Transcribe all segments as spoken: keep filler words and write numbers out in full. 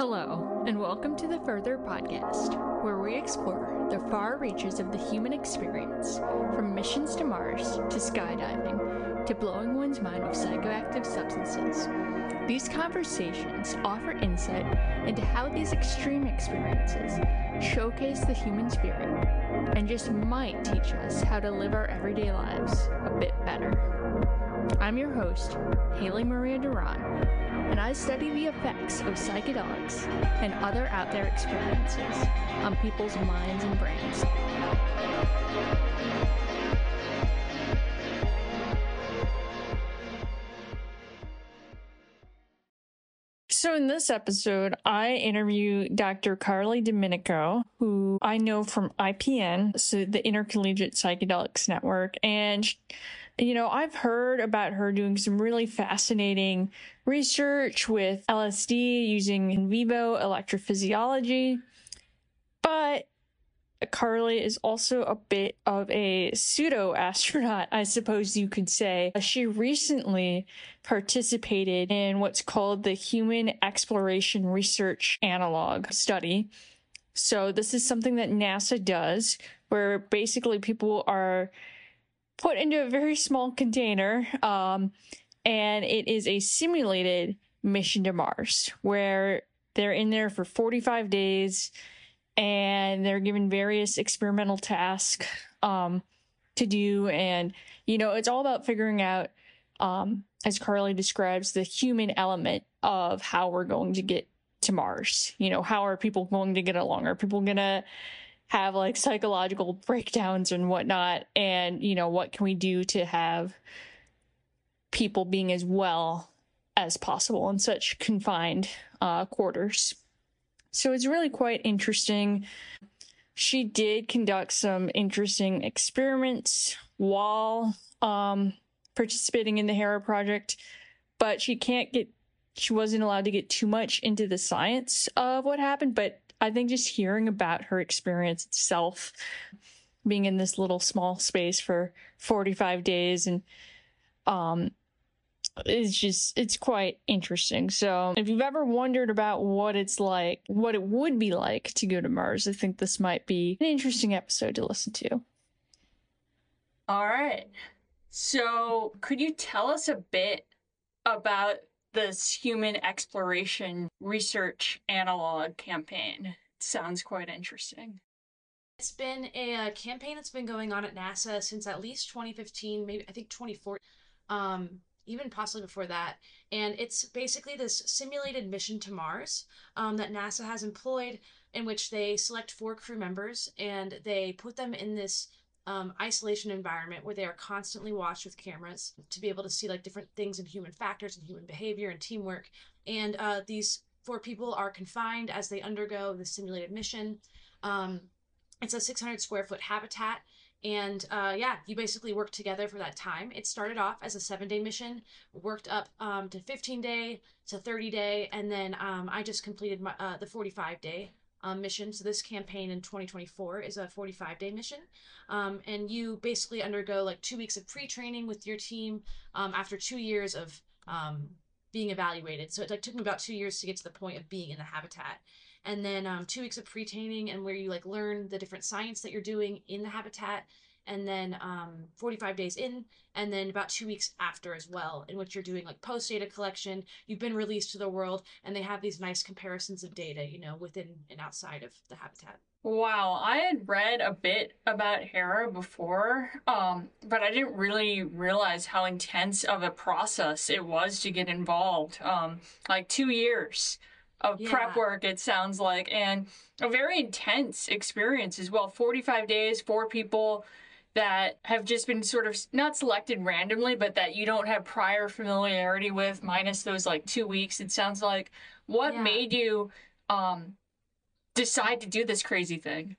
Hello, and welcome to the Further Podcast, where we explore the far reaches of the human experience, from missions to Mars, to skydiving, to blowing one's mind with psychoactive substances. These conversations offer insight into how these extreme experiences showcase the human spirit, and just might teach us how to live our everyday lives a bit better. I'm your host, Haley Maria Duran, and I study the effects of psychedelics and other out-there experiences on people's minds and brains. So in this episode, I interview Doctor Carly Domenico, who I know from I P N, so the Intercollegiate Psychedelics Network, and you know, I've heard about her doing some really fascinating research with L S D using in vivo electrophysiology, but Carly is also a bit of a pseudo-astronaut, I suppose you could say. She recently participated in what's called the Human Exploration Research Analog Study. So this is something that NASA does, where basically people are put into a very small container, um, and it is a simulated mission to Mars, where they're in there for forty-five days, and they're given various experimental tasks um, to do. And, you know, it's all about figuring out, um, as Carly describes, the human element of how we're going to get to Mars. You know, how are people going to get along? Are people going to have like psychological breakdowns and whatnot? And, you know, what can we do to have people being as well as possible in such confined uh, quarters? So it's really quite interesting. She did conduct some interesting experiments while um, participating in the HERA project, but she can't get, she wasn't allowed to get too much into the science of what happened. But I think just hearing about her experience itself, being in this little small space for forty-five days, and um, it's just, it's quite interesting. So if you've ever wondered about what it's like, what it would be like to go to Mars, I think this might be an interesting episode to listen to. All right. So could you tell us a bit about this Human Exploration Research Analog campaign? It sounds quite interesting. It's been a, uh campaign that's been going on at NASA since at least twenty fifteen, maybe I think twenty fourteen. Um, even possibly before that. And it's basically this simulated mission to Mars um, that NASA has employed, in which they select four crew members and they put them in this um, isolation environment where they are constantly watched with cameras to be able to see like different things in human factors and human behavior and teamwork. And uh, these four people are confined as they undergo the simulated mission. Um, it's a six hundred square foot habitat. And uh, yeah, you basically work together for that time. It started off as a seven day mission, worked up um, to fifteen day, to thirty day, and then um, I just completed my, uh, the forty-five day um, mission. So this campaign in twenty twenty-four is a forty-five day mission. Um, and you basically undergo like two weeks of pre-training with your team um, after two years of um, being evaluated. So it like, took me about two years to get to the point of being in the habitat. And then um, two weeks of pre-training, and where you like learn the different science that you're doing in the habitat, and then um, forty-five days in, and then about two weeks after as well, in which you're doing like post data collection. You've been released to the world, and they have these nice comparisons of data, you know, within and outside of the habitat. Wow, I had read a bit about HERA before, um, but I didn't really realize how intense of a process it was to get involved. Um, like two years of yeah. prep work, it sounds like, and a very intense experience as well. forty-five days, four people that have just been sort of not selected randomly, but that you don't have prior familiarity with, minus those like two weeks, it sounds like. What yeah. made you um, decide to do this crazy thing?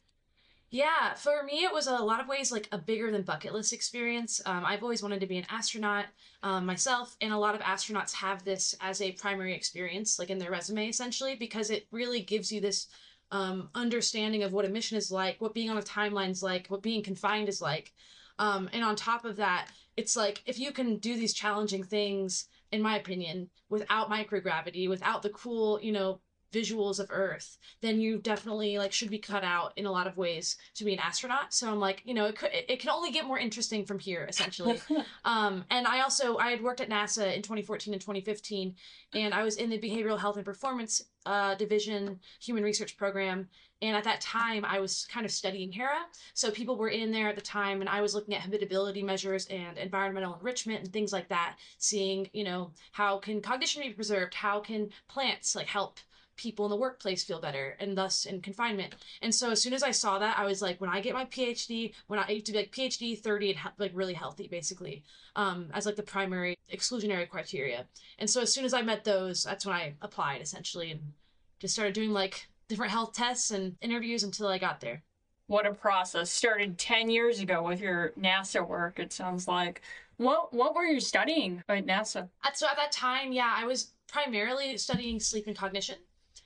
Yeah, for me, it was a lot of ways like a bigger than bucket list experience. Um, I've always wanted to be an astronaut um, myself, and a lot of astronauts have this as a primary experience, like in their resume, essentially, because it really gives you this um, understanding of what a mission is like, what being on a timeline is like, what being confined is like. Um, and on top of that, it's like, if you can do these challenging things, in my opinion, without microgravity, without the cool, you know, visuals of Earth, then you definitely like should be cut out in a lot of ways to be an astronaut. So I'm like, you know, it could, it can only get more interesting from here, essentially. um, and I also, I had worked at NASA in twenty fourteen and twenty fifteen, and I was in the Behavioral Health and Performance uh, Division Human Research Program. And at that time, I was kind of studying HERA. So people were in there at the time, and I was looking at habitability measures and environmental enrichment and things like that, seeing, you know, how can cognition be preserved? How can plants like help people in the workplace feel better, and thus in confinement. And so as soon as I saw that, I was like, when I get my PhD, when I to be like PhD thirty and like really healthy, basically, um, as like the primary exclusionary criteria. And so as soon as I met those, that's when I applied essentially and just started doing like different health tests and interviews until I got there. What a process. Started ten years ago with your NASA work, it sounds like. What what were you studying at NASA? So at that time, yeah, I was primarily studying sleep and cognition.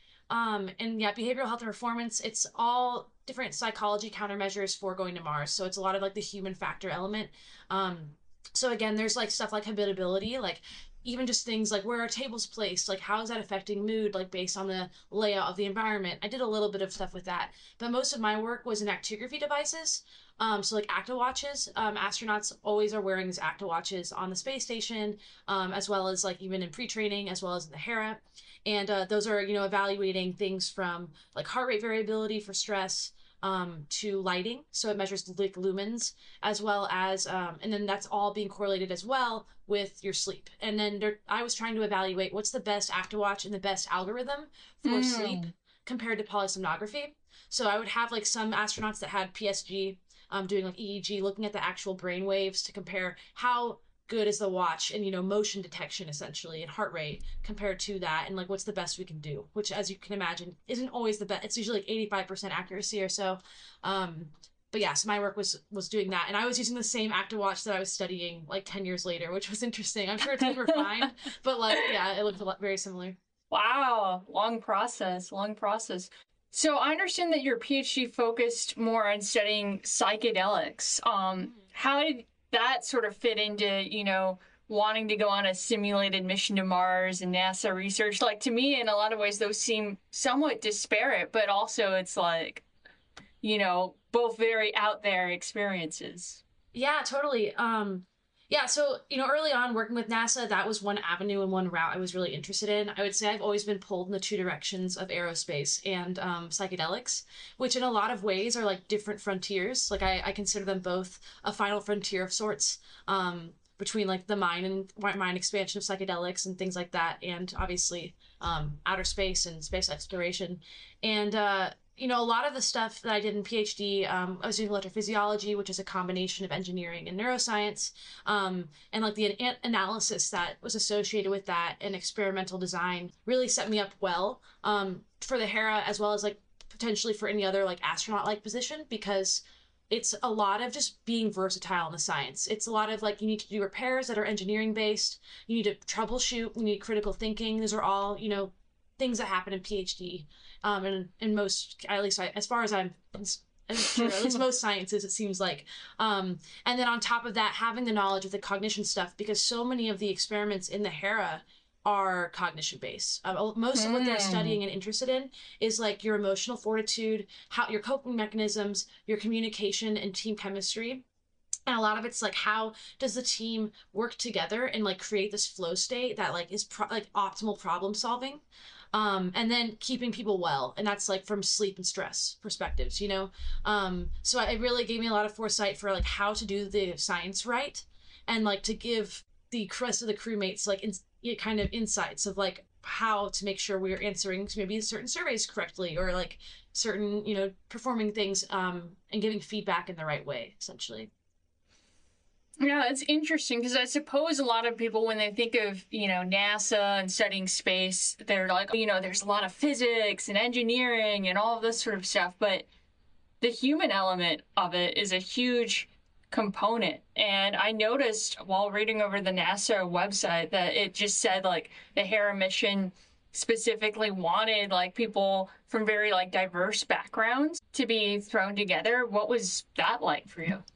Um, and yeah, behavioral health and performance, it's all different psychology countermeasures for going to Mars. So it's a lot of like the human factor element. Um, so again, there's like stuff like habitability, like even just things like where are tables placed, like how is that affecting mood, like based on the layout of the environment. I did a little bit of stuff with that, but most of my work was in actigraphy devices. Um, so like ActiWatches, um, astronauts always are wearing these ActiWatches on the space station, um, as well as like even in pre-training, as well as in the HERA. And uh, those are, you know, evaluating things from like heart rate variability for stress, um, to lighting. So it measures like lumens, as well as, um, and then that's all being correlated as well with your sleep. And then there, I was trying to evaluate what's the best ActiWatch and the best algorithm for mm. sleep compared to polysomnography. So I would have like some astronauts that had P S G, um, doing like E E G, looking at the actual brain waves to compare how good is the watch and, you know, motion detection essentially and heart rate compared to that, and like what's the best we can do, which as you can imagine isn't always the best. It's usually like eighty-five percent accuracy or so. Um, but yeah, so my work was was doing that, and I was using the same ActiWatch that I was studying like ten years later, which was interesting. I'm sure it's been refined, but like yeah, it looked a lot very similar. Wow, long process, long process. So I understand that your PhD focused more on studying psychedelics. Um, mm-hmm. How did that sort of fit into, you know, wanting to go on a simulated mission to Mars and NASA research? Like, to me, in a lot of ways, those seem somewhat disparate, but also it's like, you know, both very out there experiences. Yeah, totally. Um, yeah, so, you know, early on working with NASA, that was one avenue and one route I was really interested in. I would say I've always been pulled in the two directions of aerospace and um, psychedelics, which in a lot of ways are like different frontiers. Like I, I consider them both a final frontier of sorts, um, between like the mind and mind expansion of psychedelics and things like that, and obviously um, outer space and space exploration. And uh, you know, a lot of the stuff that I did in PhD, um, I was doing electrophysiology, which is a combination of engineering and neuroscience, um, and like the an- analysis that was associated with that and experimental design really set me up well um, for the HERA, as well as like potentially for any other like astronaut-like position, because it's a lot of just being versatile in the science. It's a lot of like, you need to do repairs that are engineering based, you need to troubleshoot, you need critical thinking. Those are all, you know, things that happen in PhD. Um, and in most, at least I, as far as I'm sure, at least most sciences, it seems like. Um, and then on top of that, having the knowledge of the cognition stuff, because so many of the experiments in the HERA are cognition based. Uh, most of what they're studying and interested in is like your emotional fortitude, how your coping mechanisms, your communication and team chemistry. And a lot of it's like, how does the team work together and like create this flow state that like is pro- like optimal problem solving. Um, and then keeping people well. And that's like from sleep and stress perspectives, you know? Um, so it really gave me a lot of foresight for like how to do the science right, and like to give the rest of the crewmates like in, kind of insights of like how to make sure we're answering maybe certain surveys correctly, or like certain, you know, performing things um, and giving feedback in the right way, essentially. Yeah, it's interesting because I suppose a lot of people, when they think of, you know, NASA and studying space, they're like, you know, there's a lot of physics and engineering and all of this sort of stuff. But the human element of it is a huge component. And I noticed while reading over the NASA website that it just said like the HERA mission specifically wanted like people from very like diverse backgrounds to be thrown together. What was that like for you?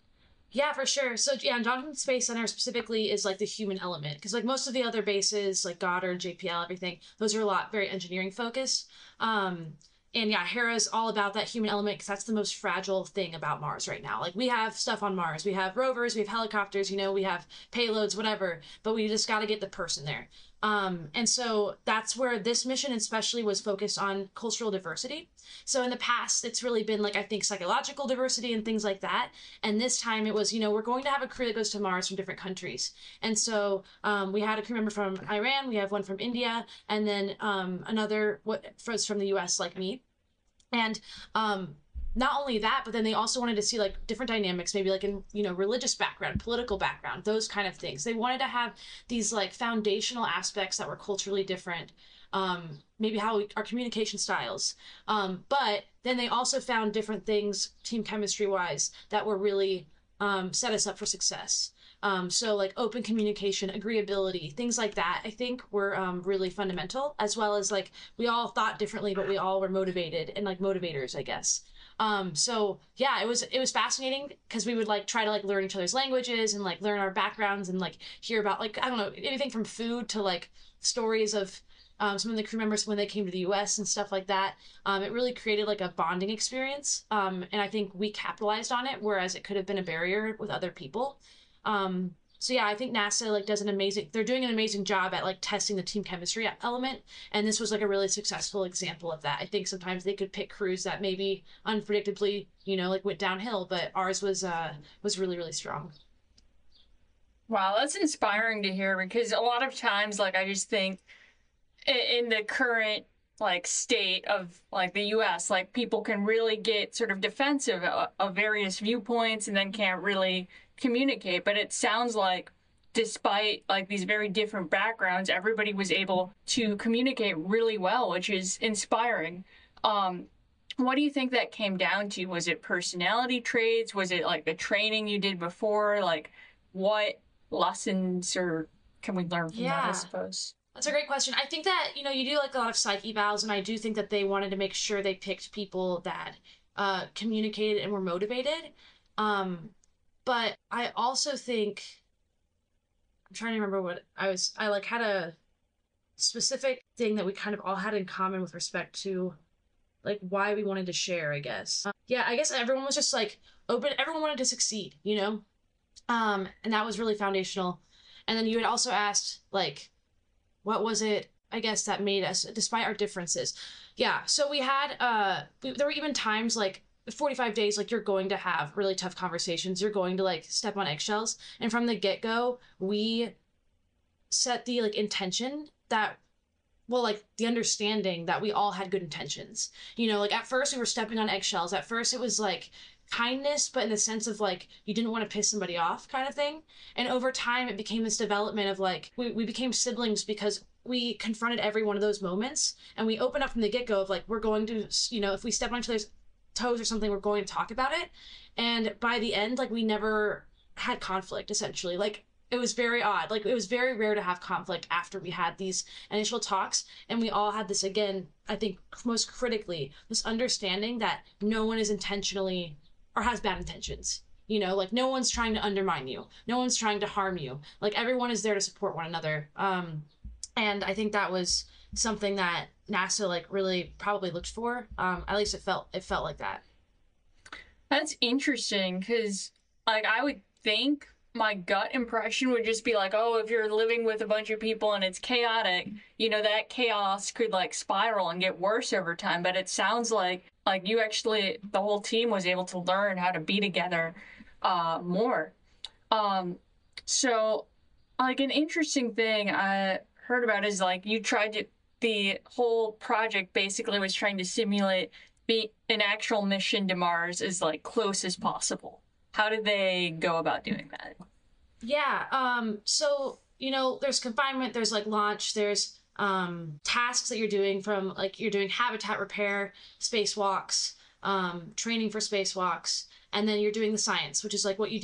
Yeah, for sure. So yeah, Johnson Space Center specifically is like the human element because like most of the other bases, like Goddard, J P L, everything, those are a lot very engineering focused. Um, and yeah, Hera's all about that human element because that's the most fragile thing about Mars right now. Like we have stuff on Mars, we have rovers, we have helicopters, you know, we have payloads, whatever, but we just got to get the person there. Um, and so that's where this mission especially was focused on cultural diversity. So in the past, it's really been like, I think, psychological diversity and things like that. And this time it was, you know, we're going to have a crew that goes to Mars from different countries. And so um, we had a crew member from Iran, we have one from India, and then um, another what was from the U S like me. And um, not only that, but then they also wanted to see like different dynamics, maybe like in, you know, religious background, political background, those kind of things. They wanted to have these like foundational aspects that were culturally different, um, maybe how we, our communication styles. Um, but then they also found different things team chemistry wise that were really um, set us up for success. Um, so like open communication, agreeability, things like that, I think were um, really fundamental, as well as like we all thought differently, but we all were motivated and like motivators, I guess. Um, so yeah, it was it was fascinating because we would like try to like learn each other's languages and like learn our backgrounds and like hear about like I don't know anything from food to like stories of um, some of the crew members when they came to the U S and stuff like that. Um, it really created like a bonding experience, um, and I think we capitalized on it, whereas it could have been a barrier with other people. Um, so yeah, I think NASA like does an amazing, they're doing an amazing job at like testing the team chemistry element. And this was like a really successful example of that. I think sometimes they could pick crews that maybe unpredictably, you know, like went downhill, but ours was, uh, was really, really strong. Wow, that's inspiring to hear because a lot of times, like, I just think in the current like state of like the U S, like people can really get sort of defensive of, of various viewpoints and then can't really communicate. But it sounds like despite like these very different backgrounds, everybody was able to communicate really well, which is inspiring. Um, what do you think that came down to? Was it personality traits? Was it like the training you did before? Like what lessons or can we learn from Yeah. that, I suppose? That's a great question. I think that, you know, you do like a lot of psych evals, and I do think that they wanted to make sure they picked people that uh, communicated and were motivated. Um, but I also think, I'm trying to remember what I was, I like had a specific thing that we kind of all had in common with respect to like why we wanted to share, I guess. Um, yeah, I guess everyone was just like open, everyone wanted to succeed, you know? Um, and that was really foundational. And then you had also asked, like, what was it, I guess, that made us, despite our differences? Yeah, so we had, uh, we, there were even times like forty-five days, like you're going to have really tough conversations. You're going to like step on eggshells. And from the get-go, we set the like intention that, well, like the understanding that we all had good intentions. You know, like at first we were stepping on eggshells. At first it was like kindness, but in the sense of like you didn't want to piss somebody off kind of thing. And over time it became this development of like we, we became siblings because we confronted every one of those moments and we opened up from the get-go of like we're going to, you know, if we step on each other's toes or something, we're going to talk about it. And by the end, like we never had conflict essentially. Like it was very odd. Like it was very rare to have conflict after we had these initial talks, and we all had this, again, I think most critically, this understanding that no one is intentionally or has bad intentions. You know, like no one's trying to undermine you. No one's trying to harm you. Like everyone is there to support one another. Um, and I think that was something that NASA like really probably looked for. Um, at least it felt it felt like that. That's interesting because, like, I would think my gut impression would just be like, oh, if you're living with a bunch of people and it's chaotic, you know, that chaos could like spiral and get worse over time. But it sounds like like you actually, the whole team was able to learn how to be together uh, more. Um, so, like, an interesting thing I heard about is like you tried to, the whole project basically was trying to simulate be an actual mission to Mars as like close as possible. How did they go about doing that? Yeah, um, so, you know, there's confinement, there's like launch, there's um, tasks that you're doing from like you're doing habitat repair, spacewalks, um, training for spacewalks, and then you're doing the science, which is like what you do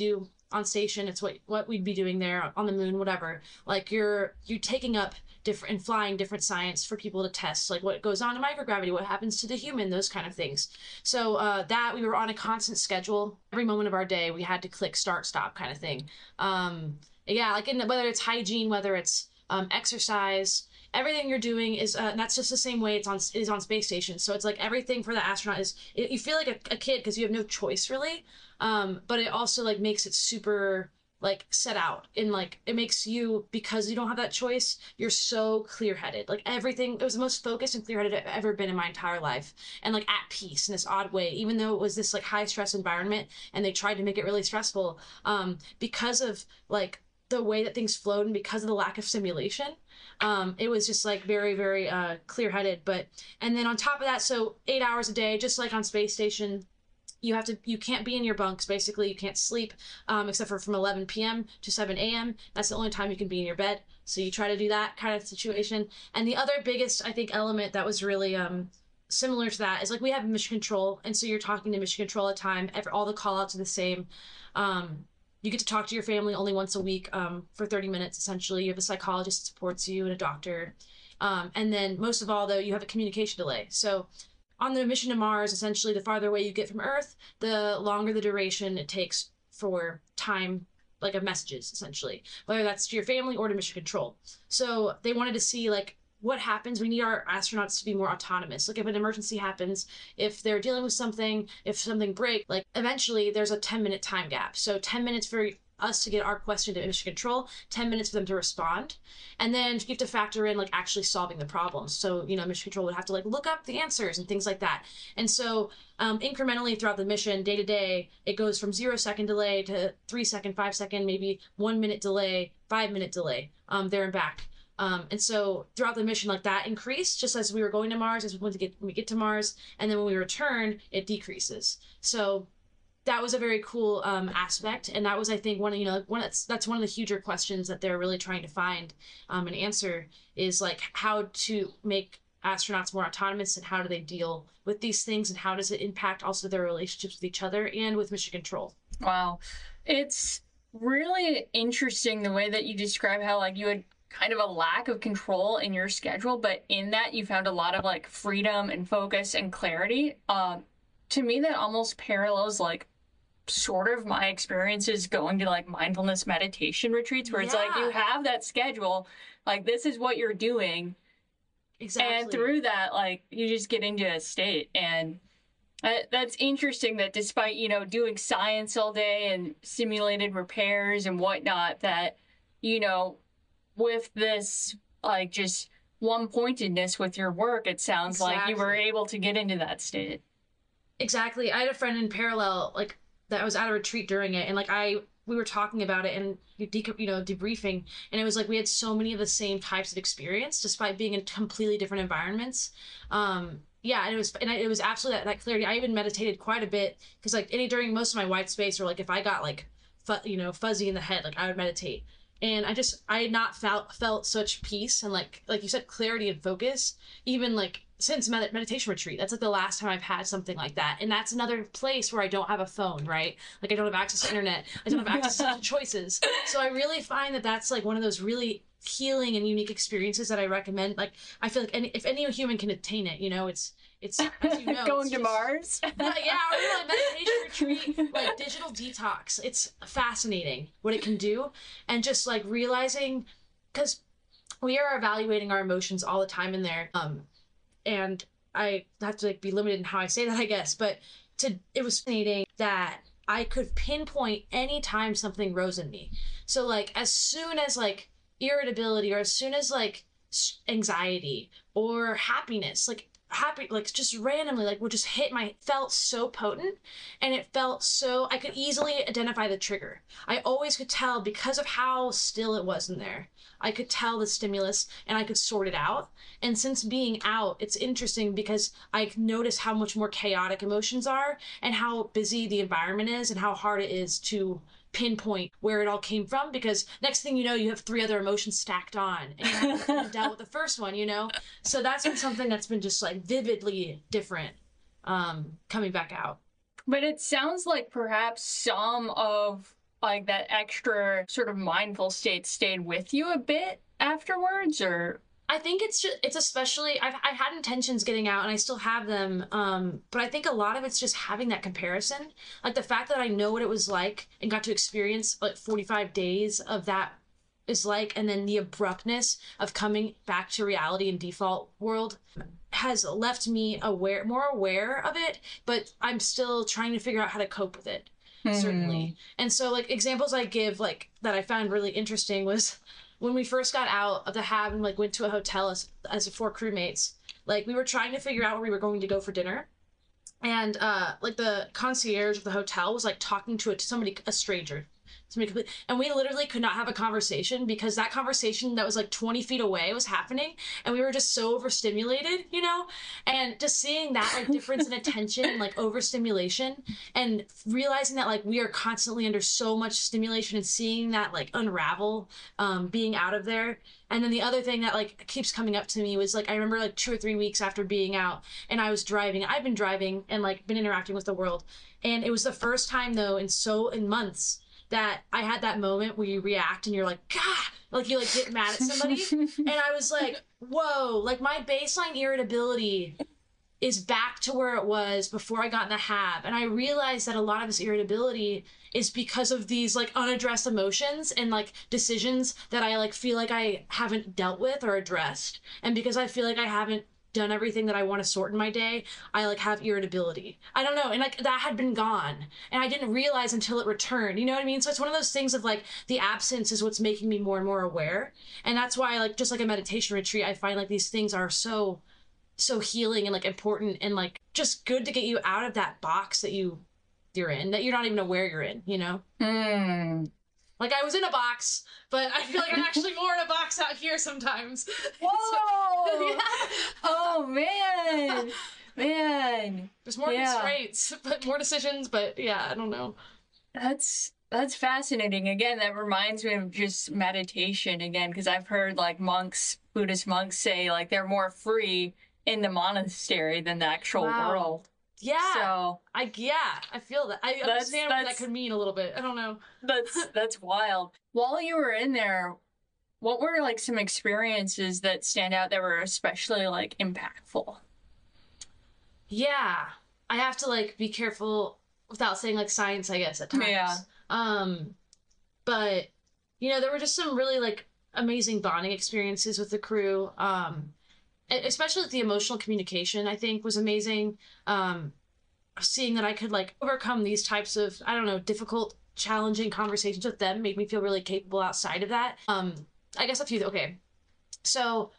on station. It's what what we'd be doing there on the moon, whatever. Like you're you're taking up different and flying different science for people to test, like what goes on in microgravity, what happens to the human, those kind of things. So uh, that we were on a constant schedule. Every moment of our day, we had to click start, stop, kind of thing. Um, yeah, like in the, whether it's hygiene, whether it's um, exercise, everything you're doing is uh, that's just the same way it's on is on space station. So it's like everything for the astronaut is it, you feel like a, a kid because you have no choice really, um, but it also like makes it super like set out in like it makes you, because you don't have that choice, you're so clear-headed. Like everything, it was the most focused and clear-headed I've ever been in my entire life, and like at peace in this odd way, even though it was this like high stress environment and they tried to make it really stressful, um because of like the way that things flowed and because of the lack of simulation. Um, it was just like very, very uh, clear-headed. But and then on top of that, so eight hours a day, just like on space station, you have to you can't be in your bunks. Basically, you can't sleep um, except for from eleven p.m. to seven a.m. That's the only time you can be in your bed. So you try to do that kind of situation. And the other biggest, I think, element that was really um, similar to that is like we have mission control, and so you're talking to mission control all the time. Every, all the call outs are the same. Um, you get to talk to your family only once a week um, for thirty minutes, essentially. You have a psychologist that supports you and a doctor. Um, and then most of all, though, you have a communication delay. So on the mission to Mars, essentially, the farther away you get from Earth, the longer the duration it takes for time, like of messages, essentially, whether that's to your family or to mission control. So they wanted to see, like, what happens. We need our astronauts to be more autonomous. Like if an emergency happens, if they're dealing with something, if something breaks, like eventually there's a ten minute time gap. So ten minutes for us to get our question to mission control, ten minutes for them to respond. And then you have to factor in like actually solving the problems. So, you know, mission control would have to like look up the answers and things like that. And so um, incrementally throughout the mission, day to day, it goes from zero second delay to three second, five second, maybe one minute delay, five minute delay, um, there and back. Um, and so throughout the mission, like that increased just as we were going to Mars, as we went to get, when we get to Mars. And then when we return, it decreases. So that was a very cool um, aspect. And that was, I think, one of, you know, one that's, that's one of the huger questions that they're really trying to find um, an answer is like how to make astronauts more autonomous and how do they deal with these things and how does it impact also their relationships with each other and with mission control. Wow. It's really interesting the way that you describe how like you had kind of a lack of control in your schedule, but in that you found a lot of like freedom and focus and clarity. Um, to me, that almost parallels like sort of my experiences going to like mindfulness meditation retreats where yeah. It's like you have that schedule, like this is what you're doing. Exactly. And through that, like you just get into a state. And uh, that's interesting that despite, you know, doing science all day and simulated repairs and whatnot, that, you know, with this, like, just one-pointedness with your work, it sounds exactly. like you were able to get into that state. Exactly. I had a friend in parallel, like, that was at a retreat during it, and, like, I, we were talking about it and, you know, debriefing, and it was like we had so many of the same types of experience, despite being in completely different environments. Um, yeah, and it was, and I, it was absolutely that, that clarity. I even meditated quite a bit, because, like, any, during most of my white space, or, like, if I got, like, fu- you know, fuzzy in the head, like, I would meditate. And I just, I had not felt, felt such peace and like, like you said, clarity and focus, even like since med- meditation retreat. That's like the last time I've had something like that. And that's another place where I don't have a phone, right? Like I don't have access to internet. I don't have access to choices. So I really find that that's like one of those really healing and unique experiences that I recommend. Like, I feel like any, if any human can attain it, you know, it's, it's, as you know, going it's to just, Mars. yeah, yeah, or you know, like meditation retreat, like digital detox. It's fascinating what it can do, and just like realizing, because we are evaluating our emotions all the time in there, um, and I have to like be limited in how I say that, I guess, but to it was fascinating that I could pinpoint any time something rose in me. So like as soon as like irritability, or as soon as like anxiety or happiness, like happy, like just randomly, like would just hit my, felt so potent, and it felt so, I could easily identify the trigger. I always could tell because of how still it was in there. I could tell the stimulus and I could sort it out. And since being out, it's interesting because I notice how much more chaotic emotions are and how busy the environment is and how hard it is to pinpoint where it all came from, because next thing you know, you have three other emotions stacked on and you haven't dealt with the first one, you know? So that's been something that's been just like vividly different um, coming back out. But it sounds like perhaps some of like that extra sort of mindful state stayed with you a bit afterwards, or? I think it's just, it's especially, I've, I had intentions getting out and I still have them. Um, but I think a lot of it's just having that comparison. Like the fact that I know what it was like and got to experience like forty-five days of that is like, and then the abruptness of coming back to reality and default world has left me aware, more aware of it, but I'm still trying to figure out how to cope with it, mm. certainly. And so like examples I give like that I found really interesting was when we first got out of the hab and like went to a hotel as, as four crewmates, like we were trying to figure out where we were going to go for dinner. And uh, like the concierge of the hotel was like talking to a, somebody, a stranger. Somebody, and we literally could not have a conversation because that conversation that was like twenty feet away was happening. And we were just so overstimulated, you know? And just seeing that like difference in attention and like overstimulation and realizing that like we are constantly under so much stimulation and seeing that like unravel, um, being out of there. And then the other thing that like keeps coming up to me was like, I remember like two or three weeks after being out and I was driving, I've been driving and like been interacting with the world. And it was the first time though, in so in months that I had that moment where you react and you're like, God, like you like get mad at somebody. And I was like, whoa, like my baseline irritability is back to where it was before I got in the hab. And I realized that a lot of this irritability is because of these like unaddressed emotions and like decisions that I like feel like I haven't dealt with or addressed. And because I feel like I haven't done everything that I want to sort in my day, I like have irritability. I don't know. And like that had been gone and I didn't realize until it returned. You know what I mean? So it's one of those things of like the absence is what's making me more and more aware. And that's why like just like a meditation retreat, I find like these things are so so healing and like important and like just good to get you out of that box that you you're in, that you're not even aware you're in, you know? Mm. Like I was in a box, but I feel like I'm actually more in a box out here sometimes. Whoa! So, yeah. Oh man, man. There's more yeah. constraints, but more decisions. But yeah, I don't know. That's that's fascinating. Again, that reminds me of just meditation again, because I've heard like monks, Buddhist monks say like they're more free in the monastery than the actual wow. world. Yeah. So I yeah, I feel that. I that's, understand that's, what that could mean a little bit. I don't know. That's that's wild. While you were in there, what were like some experiences that stand out that were especially like impactful? Yeah. I have to like be careful without saying like science, I guess, at times. Yeah. Um but you know, there were just some really like amazing bonding experiences with the crew. Um especially the emotional communication, I think, was amazing. Um, seeing that I could like overcome these types of, I don't know, difficult, challenging conversations with them made me feel really capable outside of that. Um, I guess a few, okay. So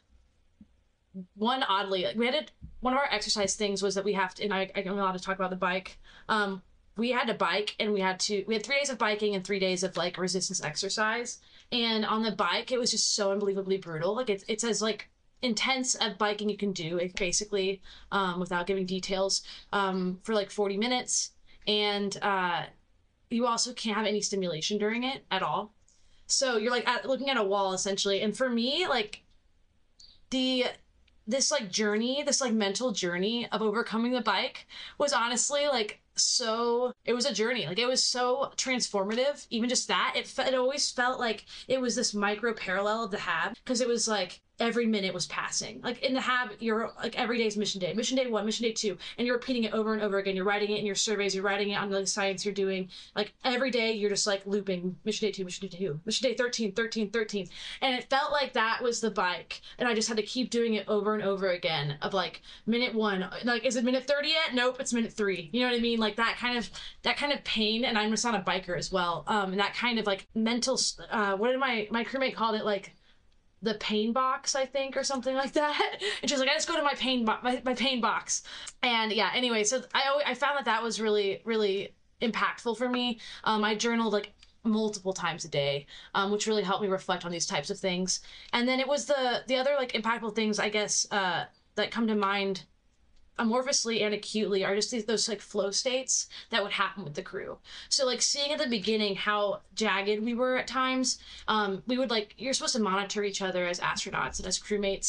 one oddly, we had it, one of our exercise things was that we have to, and I, I'm allowed to talk about the bike. Um, we had to bike and we had to, we had three days of biking and three days of like resistance exercise. And on the bike, it was just so unbelievably brutal. Like it, it says like, intense at biking you can do it basically um without giving details um for like forty minutes, and uh you also can't have any stimulation during it at all, so you're like at, looking at a wall essentially. And for me, like the this like journey this like mental journey of overcoming the bike was honestly like so it was a journey. Like it was so transformative. Even just that, it, fe- it always felt like it was this micro parallel of the hab, because it was like every minute was passing. Like in the hab, you're like every day's mission day, mission day one, mission day two, and you're repeating it over and over again. You're writing it in your surveys, you're writing it on the science you're doing. Like every day you're just like looping mission day two, mission day two, mission day thirteen, thirteen, thirteen. And it felt like that was the bike. And I just had to keep doing it over and over again of like minute one, like, is it minute thirty yet? Nope, it's minute three. You know what I mean? Like that kind of, that kind of pain. And I'm just not a biker as well. Um, and that kind of like mental, uh, what did my, my crewmate called it? Like, the pain box, I think, or something like that. And she's like, I just go to my pain bo- my, my pain box. And yeah, anyway, so I always, I found that that was really, really impactful for me. Um, I journaled like multiple times a day, um, which really helped me reflect on these types of things. And then it was the, the other like impactful things, I guess, uh, that come to mind amorphously and acutely are just these, those like flow states that would happen with the crew. So like seeing at the beginning how jagged we were at times, um, we would like, you're supposed to monitor each other as astronauts and as crewmates.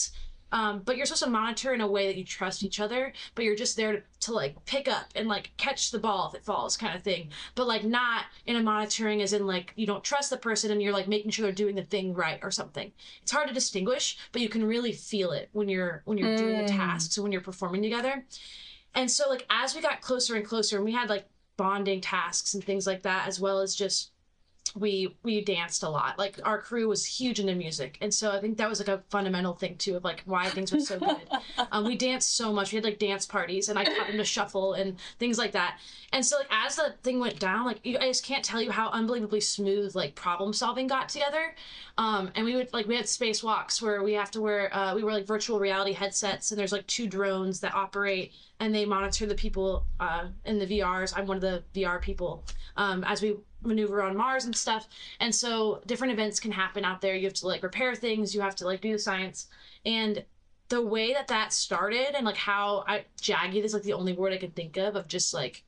Um, but you're supposed to monitor in a way that you trust each other, but you're just there to, to like pick up and like catch the ball if it falls kind of thing. But like not in a monitoring as in like you don't trust the person and you're like making sure they're doing the thing right or something. It's hard to distinguish, but you can really feel it when you're when you're mm. doing the tasks and when you're performing together. And so like as we got closer and closer and we had like bonding tasks and things like that, as well as just we we danced a lot. Like our crew was huge into music, and so I think that was like a fundamental thing too of like why things were so good. um, we danced so much. We had like dance parties, and I taught them to shuffle and things like that. And so like as the thing went down, like you, I just can't tell you how unbelievably smooth like problem solving got together. Um, and we would like we had spacewalks where we have to wear uh, we wear like virtual reality headsets, and there's like two drones that operate and they monitor the people uh, in the V Rs. I'm one of the V R people um, as we maneuver on Mars and stuff. And so different events can happen out there. You have to like repair things. You have to like do the science. And the way that that started and like how I jagged is like the only word I could think of of just like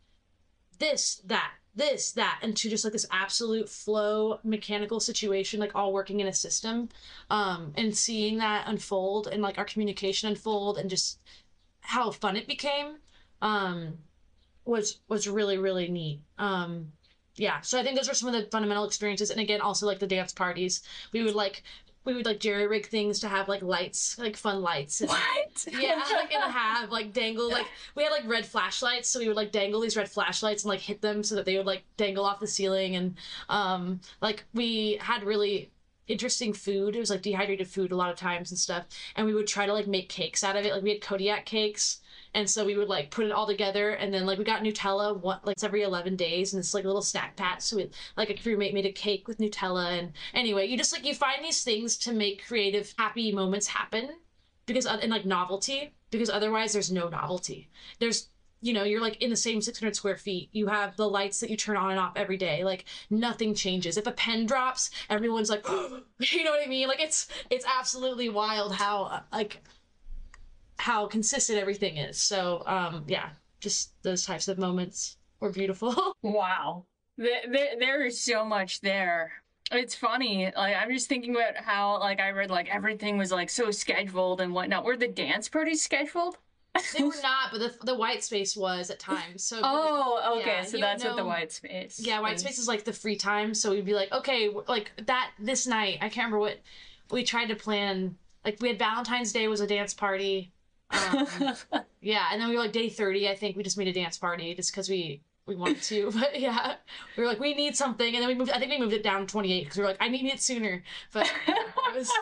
this, that, this, that, and to just like this absolute flow mechanical situation, like all working in a system. Um, and seeing that unfold and like our communication unfold and just how fun it became um, was was really, really neat. Um, yeah, so I think those are some of the fundamental experiences. And again, also like the dance parties, we would like we would like jerry rig things to have like lights, like fun lights. And, what? Yeah, like and have like dangle like we had like red flashlights, so we would like dangle these red flashlights and like hit them so that they would like dangle off the ceiling. And um, like we had really interesting food. It was like dehydrated food a lot of times and stuff. And we would try to like make cakes out of it. Like we had Kodiak cakes. And so we would like put it all together, and then like we got Nutella what like every eleven days, and it's like a little snack pack. So we like a crewmate made a cake with Nutella, and anyway, you just like you find these things to make creative, happy moments happen, because and like novelty, because otherwise there's no novelty. There's you know you're like in the same six hundred square feet. You have the lights that you turn on and off every day. Like nothing changes. If a pen drops, everyone's like, you know what I mean? Like it's it's absolutely wild how uh, like. how consistent everything is. So um yeah, just those types of moments were beautiful. Wow, there, there, there is so much there. It's funny, like I'm just thinking about how like I read like everything was like so scheduled and whatnot. Were the dance parties scheduled? They were not, but the the white space was at times. So oh, okay, yeah, so that's know, what the white space. Yeah, white is. Space is like the free time. So we'd be like, okay, like that this night. I can't remember what we tried to plan. Like we had Valentine's Day was a dance party. um, yeah, and then we were like day thirty. I think we just made a dance party just because we we wanted to. But yeah, we were like we need something, and then we moved. I think we moved it down to twenty-eight because we were like I need it sooner. But yeah, it was.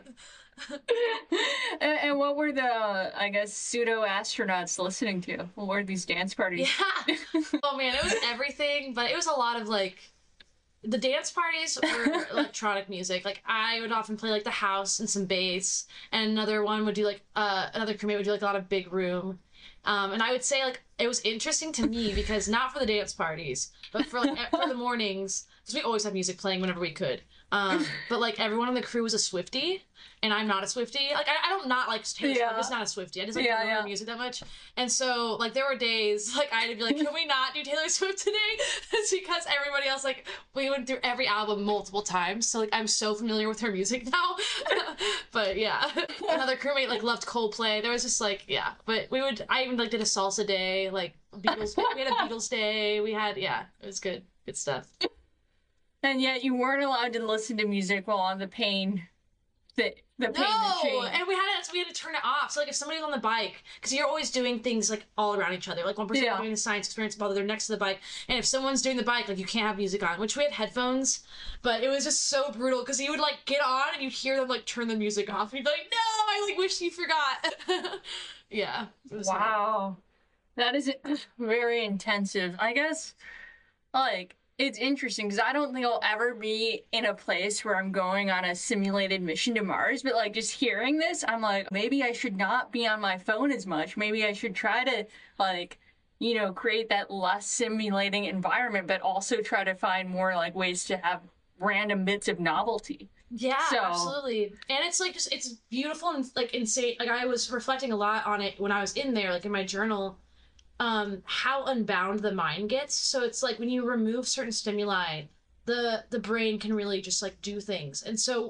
and, and what were the I guess pseudo astronauts listening to? What were these dance parties? Yeah. Oh man, it was everything, but it was a lot of like. The dance parties were electronic music. Like I would often play like the house and some bass, and another one would do like uh another crewmate would do like a lot of big room. Um, and I would say like it was interesting to me because not for the dance parties, but for like for the mornings, because we always have music playing whenever we could. Um, but like everyone on the crew was a Swiftie, and I'm not a Swiftie. Like I, I don't not like Taylor Swift. I'm just not a Swiftie. I just like yeah, don't yeah. know music that much. And so like there were days like I had to be like, can we not do Taylor Swift today? It's because everybody else like we went through every album multiple times. So like I'm so familiar with her music now. But yeah, another crewmate like loved Coldplay. There was just like yeah. But we would I even like did a salsa day. Like Beatles. We had a Beatles day. We had yeah. It was good. Good stuff. And yet you weren't allowed to listen to music while on the pain, the the pain no, machine. And we had to we had to turn it off. So like if somebody's on the bike, because you're always doing things like all around each other. Like one person yeah. doing the science experience while they're next to the bike, and if someone's doing the bike, like you can't have music on. Which we had headphones, but it was just so brutal because you would like get on and you'd hear them like turn the music off. And you'd be like, no, I like wish you forgot. Yeah. Wow, hard. That is very intensive. I guess, like. It's interesting because I don't think I'll ever be in a place where I'm going on a simulated mission to Mars, but like just hearing this, I'm like, maybe I should not be on my phone as much. Maybe I should try to like, you know, create that less simulating environment, but also try to find more like ways to have random bits of novelty. Yeah, so. Absolutely. And it's like just, it's beautiful and like insane. Like I was reflecting a lot on it when I was in there, like in my journal. Um, how unbound the mind gets. So it's like when you remove certain stimuli, the the brain can really just like do things. And so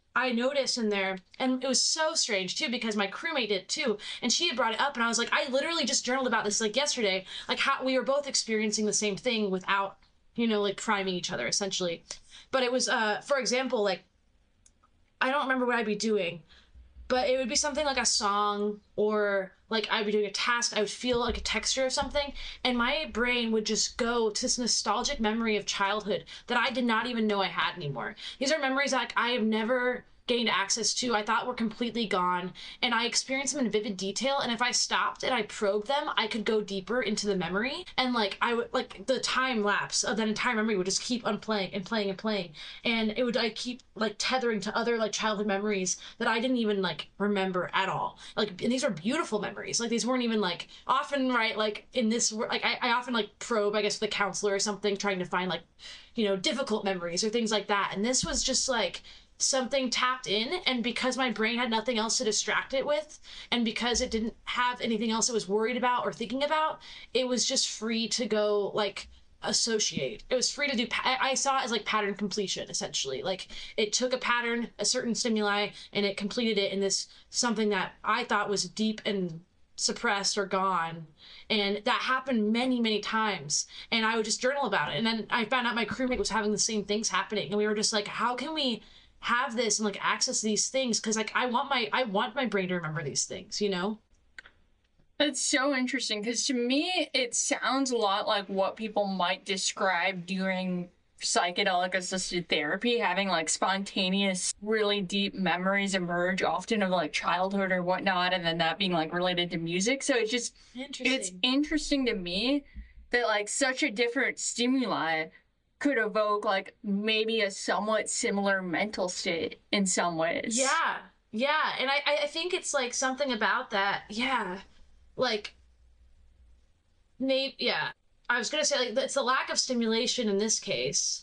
I noticed in there, and it was so strange too because my crewmate did too, and she had brought it up, and I was like, I literally just journaled about this like yesterday, like how we were both experiencing the same thing without, you know, like priming each other essentially. But it was, uh, for example, like I don't remember what I'd be doing, but it would be something like a song or like I'd be doing a task. I would feel like a texture of something, and my brain would just go to this nostalgic memory of childhood that I did not even know I had anymore. These are memories that like, I have never gained access to, I thought were completely gone, and I experienced them in vivid detail, and if I stopped and I probed them, I could go deeper into the memory, and like I would, like the time lapse of that entire memory would just keep unplaying and playing and playing, and it would I keep like tethering to other like childhood memories that I didn't even like remember at all. Like, and these are beautiful memories. Like these weren't even like often, right, like in this like I, I often like probe, I guess, the counselor or something, trying to find like, you know, difficult memories or things like that, and this was just like something tapped in, and because my brain had nothing else to distract it with, and because it didn't have anything else it was worried about or thinking about, it was just free to go like associate. It was free to do pa- I saw it as like pattern completion essentially. Like it took a pattern, a certain stimuli, and it completed it in this something that I thought was deep and suppressed or gone, and that happened many many times, and I would just journal about it, and then I found out my crewmate was having the same things happening, and we were just like, how can we have this and like access these things, because like I want my I want my brain to remember these things, you know. It's so interesting because to me it sounds a lot like what people might describe during psychedelic assisted therapy, having like spontaneous really deep memories emerge often of like childhood or whatnot, and then that being like related to music. So it's just Interesting. It's interesting to me that like such a different stimuli could evoke like maybe a somewhat similar mental state in some ways. Yeah, yeah, and I I think it's like something about that. Yeah, like maybe yeah. I was gonna say like it's the lack of stimulation in this case,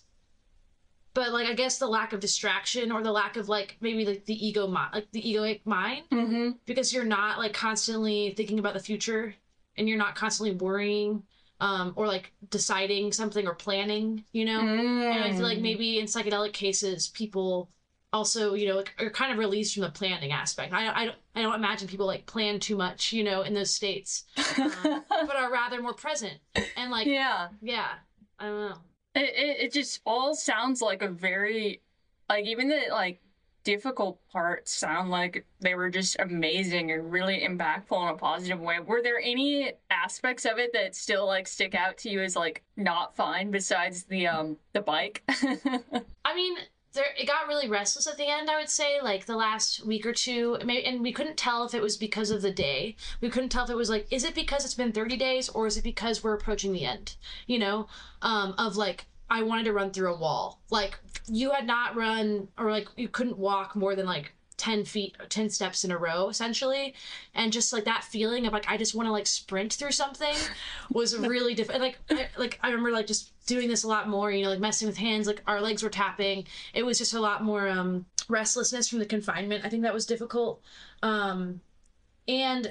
but like I guess the lack of distraction or the lack of like maybe like the ego mind, like the egoic mind, mm-hmm. because you're not like constantly thinking about the future, and you're not constantly worrying. Um, or like deciding something or planning, you know? Mm. And I feel like maybe in psychedelic cases, people also, you know, like, are kind of released from the planning aspect. I, I, don't, I don't imagine people like plan too much, you know, in those states, um, but are rather more present. And like, yeah, yeah, I don't know. It, it, it just all sounds like a very, like even the like difficult parts sound like they were just amazing and really impactful in a positive way. Were there any aspects of it that still like stick out to you as like not fine besides the um the bike? I mean, there it got really restless at the end, I would say, like the last week or two, maybe, and we couldn't tell if it was because of the day. We couldn't tell if it was like, is it because it's been thirty days or is it because we're approaching the end, you know, um of like I wanted to run through a wall. Like you had not run, or like you couldn't walk more than like ten feet, ten steps in a row essentially, and just like that feeling of like I just want to like sprint through something was really different. Like I, like I remember like just doing this a lot more, you know, like messing with hands, like our legs were tapping. It was just a lot more um restlessness from the confinement. I think that was difficult. Um and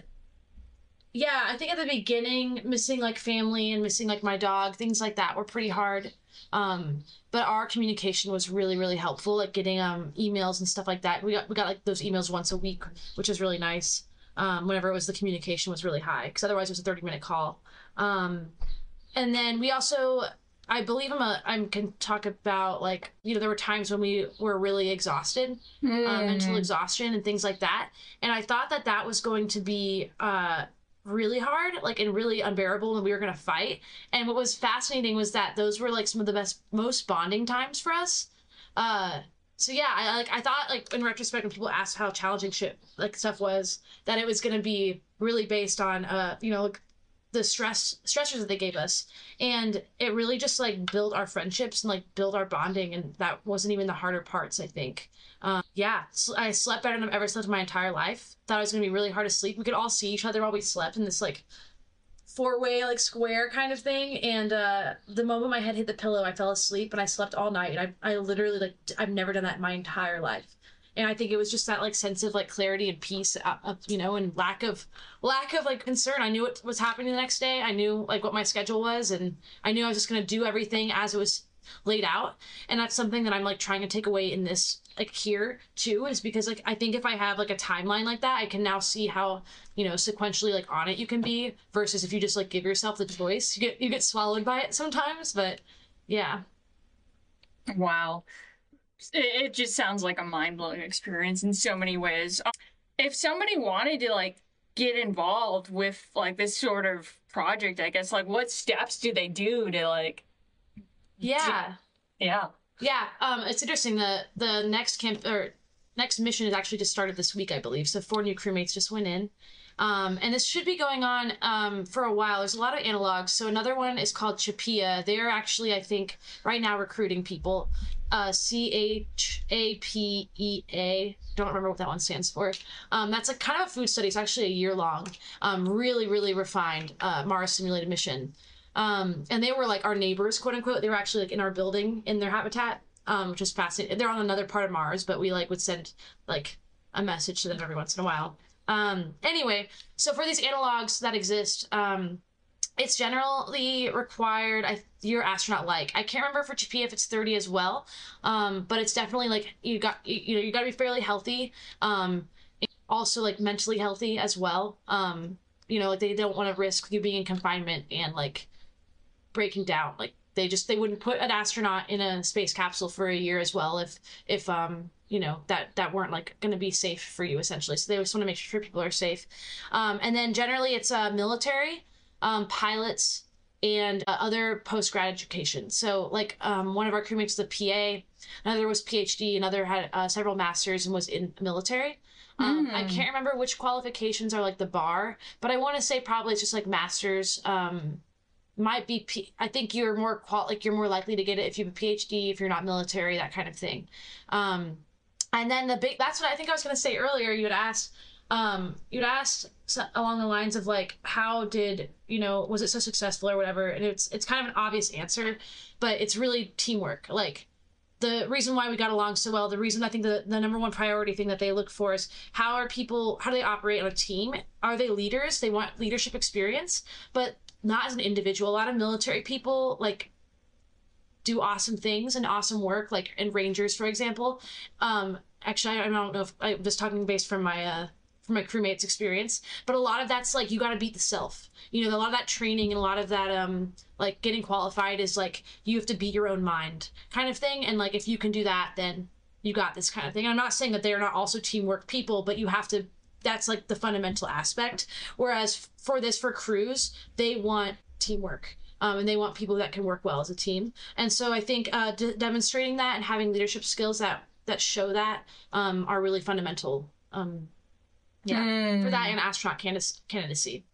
yeah, I think at the beginning, missing like family and missing like my dog, things like that were pretty hard. Um, but our communication was really, really helpful, like getting um emails and stuff like that. We got we got like those emails once a week, which was really nice. Um, whenever it was the communication was really high, because otherwise it was a thirty minute call. Um, and then we also, I believe I'm a I can talk about like, you know, there were times when we were really exhausted, mm. um, mental exhaustion and things like that. And I thought that that was going to be uh really hard, like, and really unbearable, and we were gonna fight. And what was fascinating was that those were like some of the best, most bonding times for us. Uh, so yeah, I like I thought like in retrospect when people asked how challenging shit like stuff was, that it was gonna be really based on uh you know like, the stress stressors that they gave us, and it really just like built our friendships and like build our bonding, and that wasn't even the harder parts, I think. Um, yeah, I slept better than I've ever slept in my entire life. Thought it was gonna be really hard to sleep. We could all see each other while we slept in this like four-way like square kind of thing, and uh the moment my head hit the pillow, I fell asleep, and I slept all night. And I I literally like I've never done that in my entire life. And I think it was just that like sense of like clarity and peace, uh, uh, you know, and lack of lack of like concern. I knew what was happening the next day. I knew like what my schedule was, and I knew I was just gonna do everything as it was laid out. And that's something that I'm like trying to take away in this like here too, is because like I think if I have like a timeline like that, I can now see how, you know, sequentially like on it you can be, versus if you just like give yourself the choice, you get you get swallowed by it sometimes. But yeah. Wow. It, it just sounds like a mind-blowing experience in so many ways. If somebody wanted to like get involved with like this sort of project, I guess, like what steps do they do to like yeah do... yeah yeah um it's interesting, the the next camp or next mission is actually just started this week, I believe. So four new crewmates just went in. Um, and this should be going on um, for a while. There's a lot of analogs. So another one is called Chapea. They're actually, I think, right now recruiting people. Uh, C H A P E A. Don't remember what that one stands for. Um, that's like kind of a food study. It's actually a year long. Um, really, really refined uh, Mars simulated mission. Um, and they were like our neighbors, quote unquote. They were actually like in our building in their habitat, um, which is fascinating. They're on another part of Mars, but we like would send like a message to them every once in a while. Um, anyway, so for these analogs that exist, um, it's generally required, I, you're astronaut-like. I can't remember for Chapea if it's thirty as well, um, but it's definitely like, you got, you, you know, you gotta be fairly healthy, um, also like mentally healthy as well. Um, you know, like they don't want to risk you being in confinement and like breaking down. Like they just, they wouldn't put an astronaut in a space capsule for a year as well if, if, um, you know, that, that weren't like going to be safe for you essentially. So they just want to make sure people are safe. Um, and then generally it's uh, military, um, pilots, and uh, other post-grad education. So like um, one of our crewmates was a P A, another was PhD, another had uh, several masters and was in military. Um, mm. I can't remember which qualifications are like the bar, but I want to say probably it's just like masters. Um, might be, P- I think you're more qual like you're more likely to get it if you have a PhD, if you're not military, that kind of thing. Um, and then the big, that's what I think I was going to say earlier. You had asked, um, you'd asked along the lines of like, how did, you know, was it so successful or whatever? And it's, it's kind of an obvious answer, but it's really teamwork. Like the reason why we got along so well, the reason I think the, the number one priority thing that they look for is how are people, how do they operate on a team? Are they leaders? They want leadership experience, but not as an individual. A lot of military people like do awesome things and awesome work, like in Rangers, for example. Um, actually, I, I don't know if I was talking based from my uh, from my crewmates' experience, but a lot of that's like you got to beat the self. You know, a lot of that training and a lot of that um like getting qualified is like you have to beat your own mind kind of thing. And like if you can do that, then you got this kind of thing. I'm not saying that they are not also teamwork people, but you have to. That's like the fundamental aspect. Whereas for this, for crews, they want teamwork. Um, and they want people that can work well as a team. And so I think uh, d- demonstrating that and having leadership skills that that show that um, are really fundamental. Um, yeah, mm. for that and astronaut candidacy. candidacy.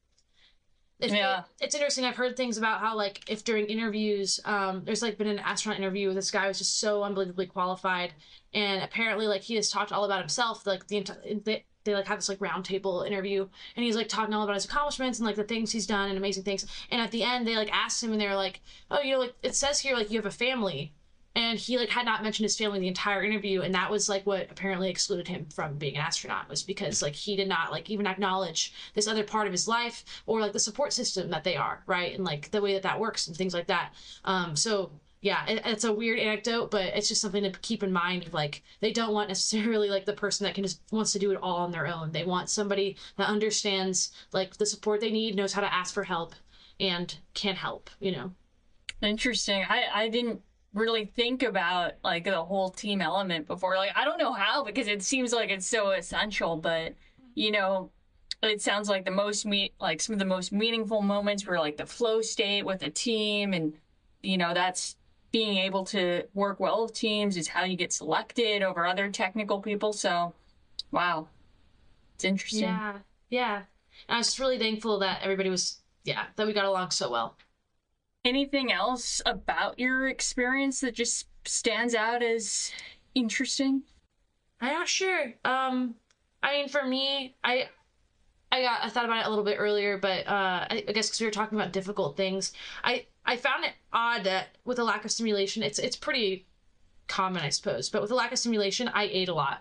If yeah, they, it's interesting. I've heard things about how like if during interviews, um, there's like been an astronaut interview with this guy who's just so unbelievably qualified, and apparently like he has talked all about himself. Like the entire. The, they like have this like round table interview and he's like talking all about his accomplishments and like the things he's done and amazing things. And at the end they like asked him and they were like, oh, you know, like it says here like you have a family. And he like had not mentioned his family the entire interview, and that was like what apparently excluded him from being an astronaut, was because like he did not like even acknowledge this other part of his life or like the support system that they are, right? And like the way that that works and things like that. Um so yeah, it, it's a weird anecdote, but it's just something to keep in mind. Of like, they don't want necessarily like the person that can just wants to do it all on their own. They want somebody that understands like the support they need, knows how to ask for help, and can help, you know. Interesting. I, I didn't really think about like the whole team element before. Like, I don't know how, because it seems like it's so essential, but you know, it sounds like the most me like some of the most meaningful moments were like the flow state with a team, and you know, that's being able to work well with teams is how you get selected over other technical people. So, wow, it's interesting. Yeah, yeah. And I was just really thankful that everybody was, yeah, that we got along so well. Anything else about your experience that just stands out as interesting? I'm not sure. Um, I mean, for me, I, I got, I thought about it a little bit earlier, but uh, I, I guess because we were talking about difficult things, I, I found it odd that with a lack of stimulation, it's it's pretty common, I suppose, but with a lack of stimulation, I ate a lot.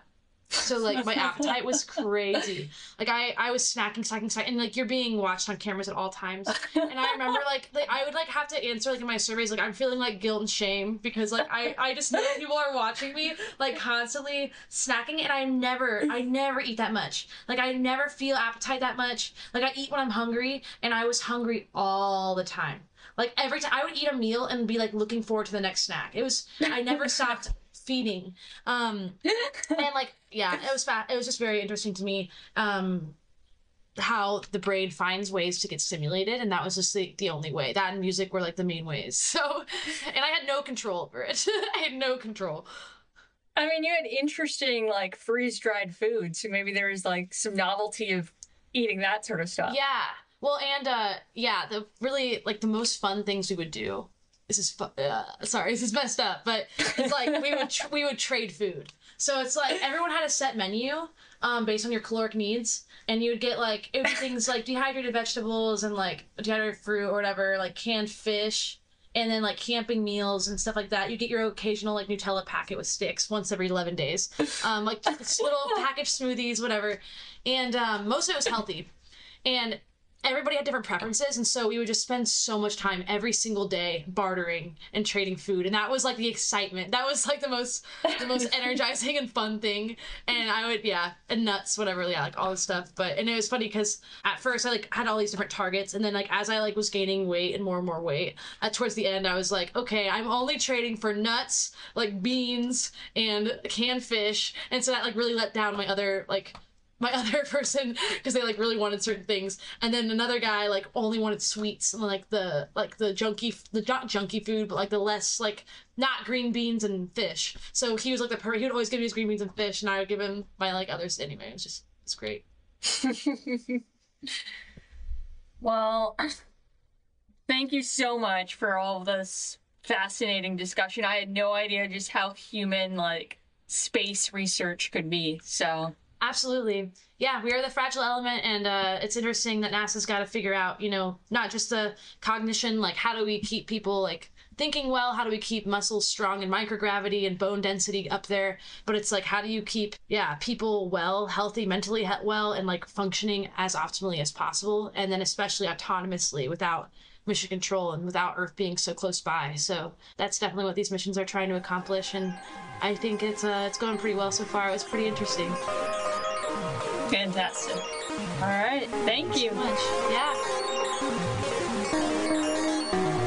So like my appetite was crazy. Like I, I was snacking, snacking, snacking, and like you're being watched on cameras at all times. And I remember like, like I would like have to answer like in my surveys like I'm feeling like guilt and shame because like I, I just know people are watching me like constantly snacking, and I never I never eat that much. Like I never feel appetite that much. Like I eat when I'm hungry, and I was hungry all the time. Like every time I would eat a meal and be like looking forward to the next snack. It was I never stopped feeding. Um and like yeah, it was fat. It was just very interesting to me um how the brain finds ways to get stimulated, and that was just the, the only way. That and music were like the main ways. So and I had no control over it. I had no control. I mean, you had interesting like freeze-dried food, so maybe there was like some novelty of eating that sort of stuff. Yeah. Well, and uh yeah, the really like the most fun things we would do, this is fu- uh, sorry, this is messed up, but it's like we would tr- we would trade food. So it's like everyone had a set menu um, based on your caloric needs, and you would get like it would be things like dehydrated vegetables and like dehydrated fruit or whatever, like canned fish, and then like camping meals and stuff like that. You get your occasional like Nutella packet with sticks once every eleven days, um, like just little packaged smoothies, whatever, and um, most of it was healthy, and everybody had different preferences, and so we would just spend so much time every single day bartering and trading food, and that was like the excitement. That was like the most the most energizing and fun thing. And I would yeah and nuts, whatever, yeah, like all this stuff. But and it was funny because at first I like had all these different targets, and then like as I like was gaining weight and more and more weight, at towards the end I was like, okay, I'm only trading for nuts, like beans and canned fish, and so that like really let down my other like my other person because they like really wanted certain things, and then another guy like only wanted sweets and like the like the junky the not junky food but like the less like not green beans and fish. So he was like the per he would always give me his green beans and fish, and I would give him my like others anyway. It was just it's great. Well, thank you so much for all of this fascinating discussion. I had no idea just how human like space research could be. So absolutely. Yeah, we are the fragile element, and uh, it's interesting that NASA's got to figure out, you know, not just the cognition, like how do we keep people like thinking well, how do we keep muscles strong in microgravity and bone density up there, but it's like how do you keep, yeah, people well, healthy, mentally he- well, and like functioning as optimally as possible, and then especially autonomously without mission control and without Earth being so close by. So that's definitely what these missions are trying to accomplish, and I think it's uh, it's going pretty well so far. It was pretty interesting. Fantastic. All right. Thank you. Thanks so much. Yeah.